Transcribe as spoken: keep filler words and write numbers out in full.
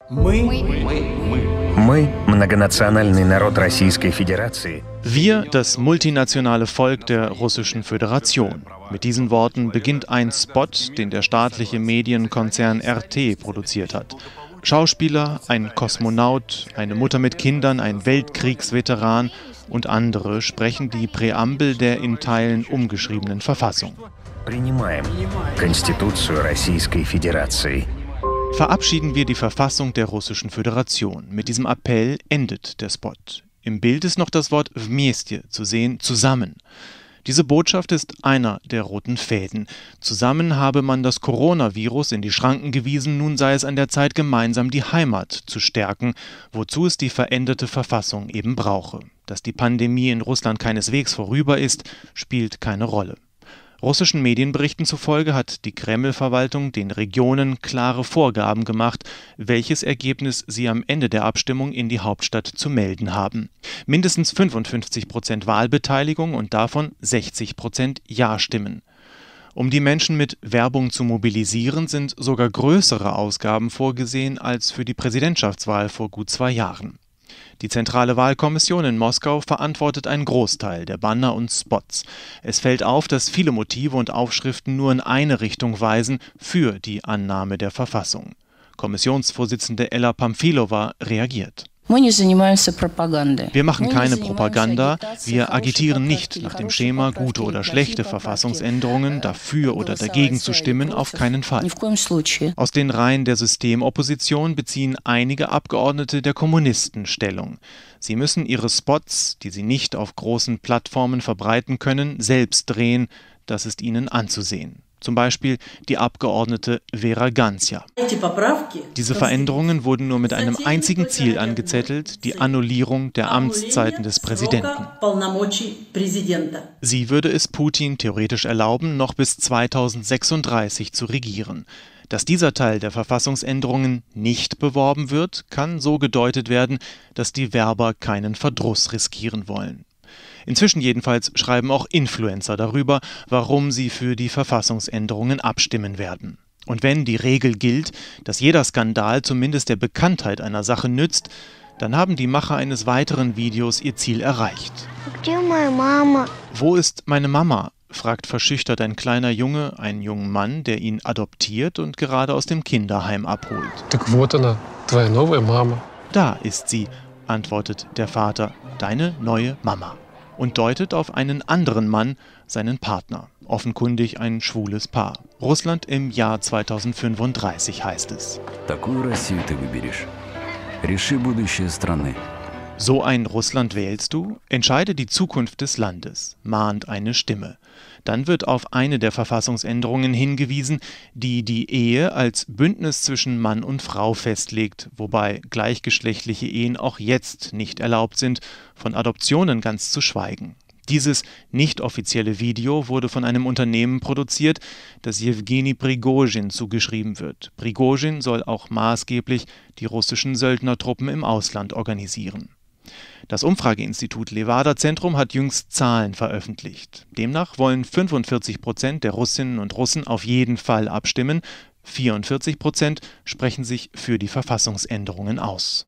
Мы, многонациональный народ Российской Федерации. Wir, das multinationale Volk der Russischen Föderation. Mit diesen Worten beginnt ein Spot, den der staatliche Medienkonzern R T produziert hat. Schauspieler, ein Kosmonaut, eine Mutter mit Kindern, ein Weltkriegsveteran und andere sprechen die Präambel der in Teilen umgeschriebenen Verfassung. Принимаем Конституцию Российской Федерации. Verabschieden wir die Verfassung der Russischen Föderation. Mit diesem Appell endet der Spot. Im Bild ist noch das Wort вместе zu sehen, zusammen. Diese Botschaft ist einer der roten Fäden. Zusammen habe man das Coronavirus in die Schranken gewiesen, nun sei es an der Zeit, gemeinsam die Heimat zu stärken, wozu es die veränderte Verfassung eben brauche. Dass die Pandemie in Russland keineswegs vorüber ist, spielt keine Rolle. Russischen Medienberichten zufolge hat die Kreml-Verwaltung den Regionen klare Vorgaben gemacht, welches Ergebnis sie am Ende der Abstimmung in die Hauptstadt zu melden haben. Mindestens fünfundfünfzig Prozent Wahlbeteiligung und davon sechzig Prozent Ja-Stimmen. Um die Menschen mit Werbung zu mobilisieren, sind sogar größere Ausgaben vorgesehen als für die Präsidentschaftswahl vor gut zwei Jahren. Die Zentrale Wahlkommission in Moskau verantwortet einen Großteil der Banner und Spots. Es fällt auf, dass viele Motive und Aufschriften nur in eine Richtung weisen, für die Annahme der Verfassung. Kommissionsvorsitzende Ella Pamfilova reagiert. Wir machen keine Propaganda, wir agitieren nicht nach dem Schema, gute oder schlechte Verfassungsänderungen dafür oder dagegen zu stimmen, auf keinen Fall. Aus den Reihen der Systemopposition beziehen einige Abgeordnete der Kommunisten Stellung. Sie müssen ihre Spots, die sie nicht auf großen Plattformen verbreiten können, selbst drehen, das ist ihnen anzusehen. Zum Beispiel die Abgeordnete Vera Gansja. Diese Veränderungen wurden nur mit einem einzigen Ziel angezettelt, die Annullierung der Amtszeiten des Präsidenten. Sie würde es Putin theoretisch erlauben, noch bis zweitausendsechsunddreißig zu regieren. Dass dieser Teil der Verfassungsänderungen nicht beworben wird, kann so gedeutet werden, dass die Werber keinen Verdruss riskieren wollen. Inzwischen jedenfalls schreiben auch Influencer darüber, warum sie für die Verfassungsänderungen abstimmen werden. Und wenn die Regel gilt, dass jeder Skandal zumindest der Bekanntheit einer Sache nützt, dann haben die Macher eines weiteren Videos ihr Ziel erreicht. Wo ist meine Mama? Fragt verschüchtert ein kleiner Junge einen jungen Mann, der ihn adoptiert und gerade aus dem Kinderheim abholt. Da ist sie, antwortet der Vater, deine neue Mama. Und deutet auf einen anderen Mann, seinen Partner. Offenkundig ein schwules Paar. Russland im Jahr zweitausendfünfunddreißig heißt es. So ein Russland wählst du? Entscheide die Zukunft des Landes, mahnt eine Stimme. Dann wird auf eine der Verfassungsänderungen hingewiesen, die die Ehe als Bündnis zwischen Mann und Frau festlegt, wobei gleichgeschlechtliche Ehen auch jetzt nicht erlaubt sind, von Adoptionen ganz zu schweigen. Dieses nicht offizielle Video wurde von einem Unternehmen produziert, das Jewgeni Prigozhin zugeschrieben wird. Prigozhin soll auch maßgeblich die russischen Söldnertruppen im Ausland organisieren. Das Umfrageinstitut Levada-Zentrum hat jüngst Zahlen veröffentlicht. Demnach wollen fünfundvierzig Prozent der Russinnen und Russen auf jeden Fall abstimmen, vierundvierzig Prozent sprechen sich für die Verfassungsänderungen aus.